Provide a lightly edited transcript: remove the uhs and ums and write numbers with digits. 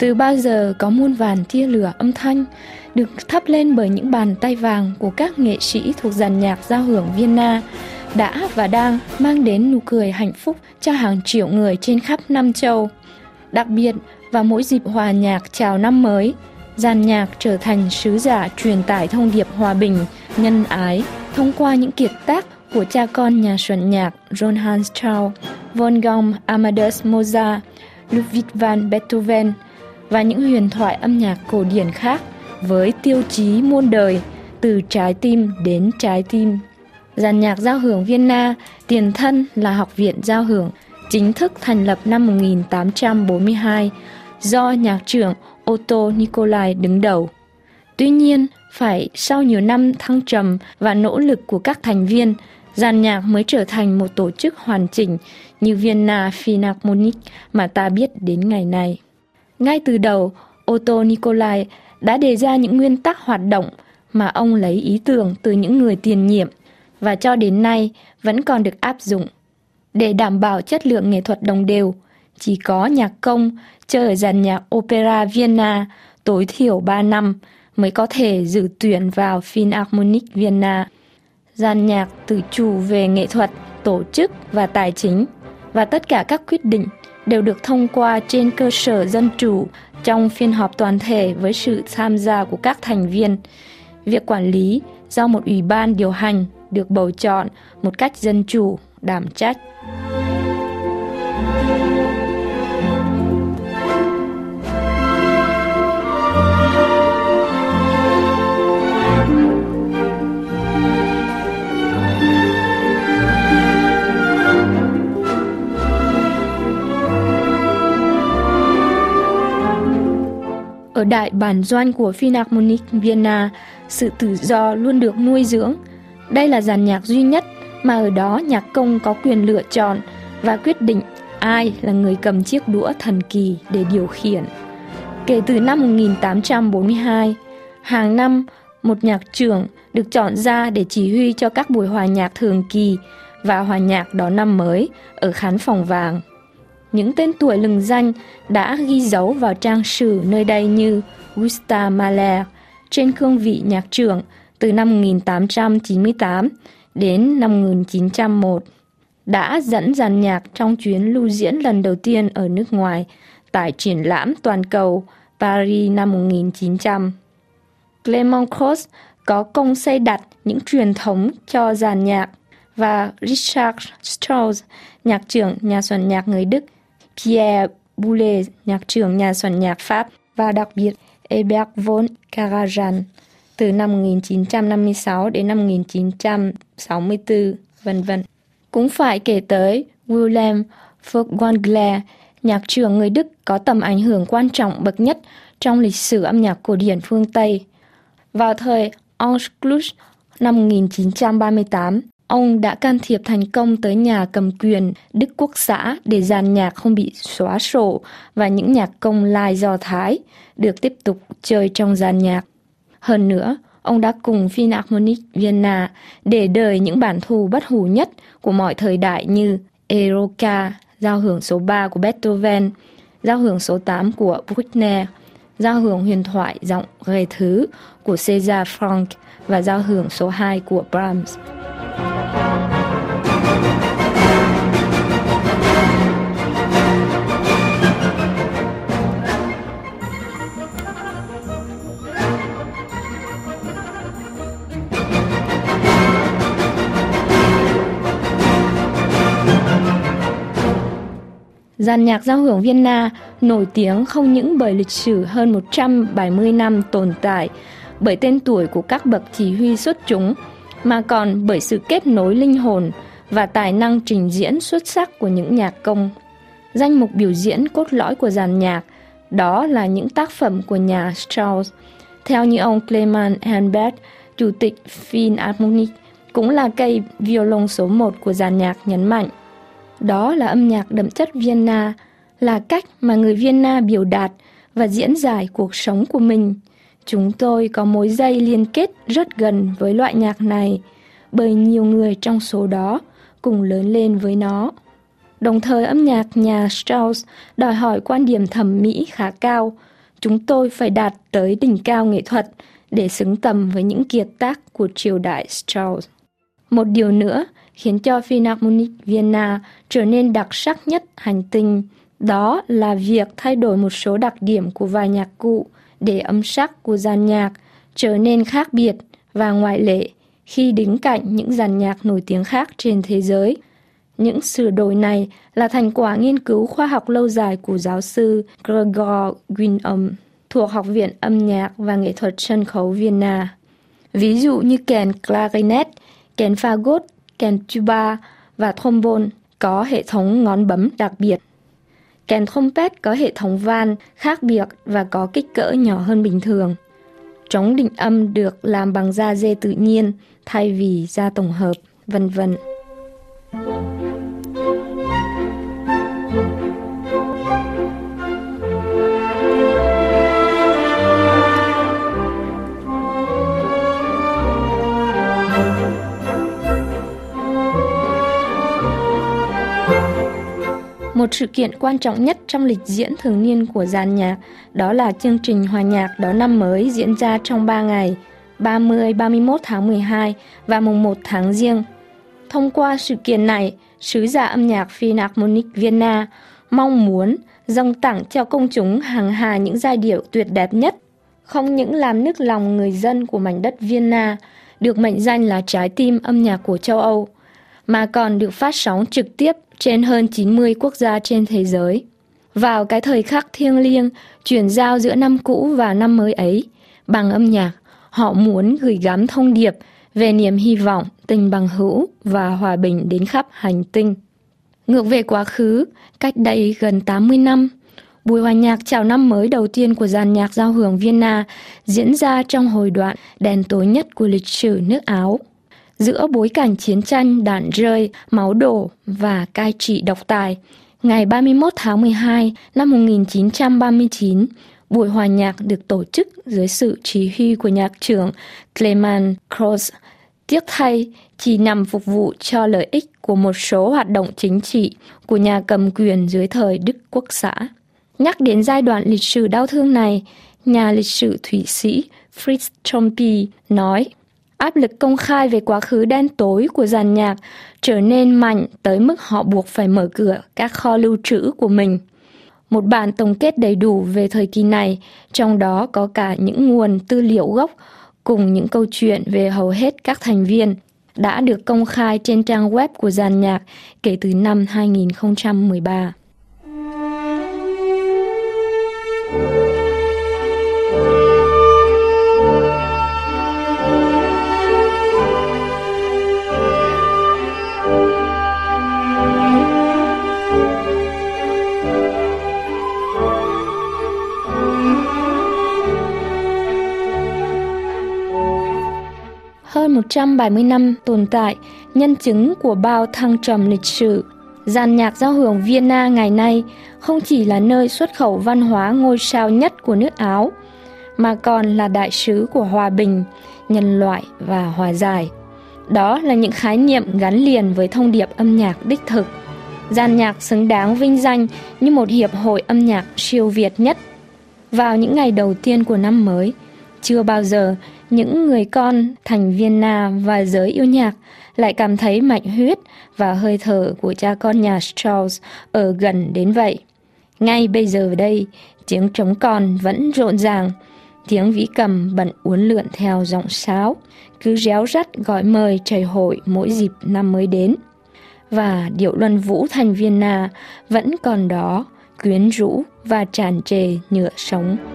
Từ bao giờ có muôn vàn tia lửa âm thanh được thắp lên bởi những bàn tay vàng của các nghệ sĩ thuộc dàn nhạc giao hưởng Vienna đã và đang mang đến nụ cười hạnh phúc cho hàng triệu người trên khắp năm châu. Đặc biệt vào mỗi dịp hòa nhạc chào năm mới, dàn nhạc trở thành sứ giả truyền tải thông điệp hòa bình, nhân ái thông qua những kiệt tác của cha con nhà soạn nhạc Johann Strauss, Wolfgang Amadeus Mozart, Ludwig van Beethoven và những huyền thoại âm nhạc cổ điển khác với tiêu chí muôn đời, từ trái tim đến trái tim. Dàn nhạc giao hưởng Vienna tiền thân là Học viện Giao hưởng, chính thức thành lập năm 1842 do nhạc trưởng Otto Nicolai đứng đầu. Tuy nhiên, phải sau nhiều năm thăng trầm và nỗ lực của các thành viên, dàn nhạc mới trở thành một tổ chức hoàn chỉnh như Vienna Philharmonic mà ta biết đến ngày nay. Ngay từ đầu, Otto Nicolai đã đề ra những nguyên tắc hoạt động mà ông lấy ý tưởng từ những người tiền nhiệm và cho đến nay vẫn còn được áp dụng. Để đảm bảo chất lượng nghệ thuật đồng đều, chỉ có nhạc công chơi ở dàn nhạc Opera Vienna tối thiểu 3 năm mới có thể dự tuyển vào Philharmonic Vienna. Dàn nhạc tự chủ về nghệ thuật, tổ chức và tài chính, và tất cả các quyết định đều được thông qua trên cơ sở dân chủ trong phiên họp toàn thể với sự tham gia của các thành viên. Việc quản lý do một ủy ban điều hành được bầu chọn một cách dân chủ, đảm trách. Ở đại bản doanh của Philharmonic Vienna, sự tự do luôn được nuôi dưỡng. Đây là dàn nhạc duy nhất mà ở đó nhạc công có quyền lựa chọn và quyết định ai là người cầm chiếc đũa thần kỳ để điều khiển. Kể từ năm 1842, hàng năm một nhạc trưởng được chọn ra để chỉ huy cho các buổi hòa nhạc thường kỳ và hòa nhạc đón năm mới ở khán phòng vàng. Những tên tuổi lừng danh đã ghi dấu vào trang sử nơi đây như Gustav Mahler trên cương vị nhạc trưởng từ năm 1898 đến năm 1901, đã dẫn dàn nhạc trong chuyến lưu diễn lần đầu tiên ở nước ngoài tại triển lãm toàn cầu Paris năm 1900. Clement Krauss có công xây đặt những truyền thống cho dàn nhạc, và Richard Strauss, nhạc trưởng nhà soạn nhạc người Đức, Pierre Boulez, nhạc trưởng nhà soạn nhạc Pháp, và đặc biệt Herbert von Karajan từ năm 1956 đến năm 1964, vân vân. Cũng phải kể tới Wilhelm Furtwängler, nhạc trưởng người Đức có tầm ảnh hưởng quan trọng bậc nhất trong lịch sử âm nhạc cổ điển phương Tây. Vào thời Anschluss năm 1938, ông đã can thiệp thành công tới nhà cầm quyền Đức Quốc xã để dàn nhạc không bị xóa sổ và những nhạc công lai Do Thái được tiếp tục chơi trong dàn nhạc. Hơn nữa, ông đã cùng Philharmonic Vienna để đời những bản thu bất hủ nhất của mọi thời đại như Eroica, giao hưởng số 3 của Beethoven, giao hưởng số 8 của Bruckner, giao hưởng huyền thoại giọng ghê thứ của César Franck và giao hưởng số 2 của Brahms. Dàn nhạc giao hưởng Vienna nổi tiếng không những bởi lịch sử hơn 170 năm tồn tại, bởi tên tuổi của các bậc chỉ huy xuất chúng, mà còn bởi sự kết nối linh hồn và tài năng trình diễn xuất sắc của những nhạc công. Danh mục biểu diễn cốt lõi của dàn nhạc đó là những tác phẩm của nhà Strauss. Theo như ông Clement Helmbert, chủ tịch Philharmonic, cũng là cây violon số 1 của dàn nhạc, nhấn mạnh. Đó là âm nhạc đậm chất Vienna, là cách mà người Vienna biểu đạt và diễn giải cuộc sống của mình. Chúng tôi có mối dây liên kết rất gần với loại nhạc này, bởi nhiều người trong số đó cùng lớn lên với nó. Đồng thời âm nhạc nhà Strauss đòi hỏi quan điểm thẩm mỹ khá cao, chúng tôi phải đạt tới đỉnh cao nghệ thuật để xứng tầm với những kiệt tác của triều đại Strauss. Một điều nữa khiến cho Philharmonic Vienna trở nên đặc sắc nhất hành tinh, đó là việc thay đổi một số đặc điểm của vài nhạc cụ để âm sắc của dàn nhạc trở nên khác biệt và ngoại lệ khi đứng cạnh những dàn nhạc nổi tiếng khác trên thế giới. Những sửa đổi này là thành quả nghiên cứu khoa học lâu dài của giáo sư Gregor Winholm thuộc Học viện Âm nhạc và Nghệ thuật Sân khấu Vienna. Ví dụ như kèn clarinet, kèn fagot, kèn tuba và trombone có hệ thống ngón bấm đặc biệt. Kèn trompet có hệ thống van khác biệt và có kích cỡ nhỏ hơn bình thường. Trống định âm được làm bằng da dê tự nhiên thay vì da tổng hợp, vân vân. Một sự kiện quan trọng nhất trong lịch diễn thường niên của dàn nhạc đó là chương trình hòa nhạc đón năm mới diễn ra trong 3 ngày, 30, 31 tháng 12 và mùng 1 tháng Giêng. Thông qua sự kiện này, sứ giả âm nhạc Philharmonic Vienna mong muốn dâng tặng cho công chúng hàng hà những giai điệu tuyệt đẹp nhất, không những làm nức lòng người dân của mảnh đất Vienna, được mệnh danh là trái tim âm nhạc của châu Âu, mà còn được phát sóng trực tiếp trên hơn 90 quốc gia trên thế giới. Vào cái thời khắc thiêng liêng, chuyển giao giữa năm cũ và năm mới ấy, bằng âm nhạc, họ muốn gửi gắm thông điệp về niềm hy vọng, tình bằng hữu và hòa bình đến khắp hành tinh. Ngược về quá khứ, cách đây gần 80 năm, buổi hòa nhạc chào năm mới đầu tiên của dàn nhạc giao hưởng Vienna diễn ra trong hồi đoạn đen tối nhất của lịch sử nước Áo. Giữa bối cảnh chiến tranh, đạn rơi, máu đổ và cai trị độc tài, ngày 31 tháng 12 năm 1939, buổi hòa nhạc được tổ chức dưới sự chỉ huy của nhạc trưởng Clement Krauss. Tiếc thay, chỉ nằm phục vụ cho lợi ích của một số hoạt động chính trị của nhà cầm quyền dưới thời Đức Quốc xã. Nhắc đến giai đoạn lịch sử đau thương này, nhà lịch sử Thụy Sĩ Fritz Troppi nói, áp lực công khai về quá khứ đen tối của dàn nhạc trở nên mạnh tới mức họ buộc phải mở cửa các kho lưu trữ của mình. Một bản tổng kết đầy đủ về thời kỳ này, trong đó có cả những nguồn tư liệu gốc cùng những câu chuyện về hầu hết các thành viên, đã được công khai trên trang web của dàn nhạc kể từ năm 2013. Hơn 170 năm tồn tại, nhân chứng của bao thăng trầm lịch sử, dàn nhạc giao hưởng Vienna ngày nay không chỉ là nơi xuất khẩu văn hóa ngôi sao nhất của nước Áo, mà còn là đại sứ của hòa bình, nhân loại và hòa giải. Đó là những khái niệm gắn liền với thông điệp âm nhạc đích thực. Dàn nhạc xứng đáng vinh danh như một hiệp hội âm nhạc siêu việt nhất. Vào những ngày đầu tiên của năm mới, chưa bao giờ những người con thành Vienna và giới yêu nhạc lại cảm thấy mạch huyết và hơi thở của cha con nhà Strauss ở gần đến vậy. Ngay bây giờ đây, tiếng trống còn vẫn rộn ràng, tiếng vĩ cầm bận uốn lượn theo giọng sáo, cứ réo rắt gọi mời chảy hội mỗi dịp năm mới đến. Và điệu luân vũ thành Vienna vẫn còn đó, quyến rũ và tràn trề nhựa sống.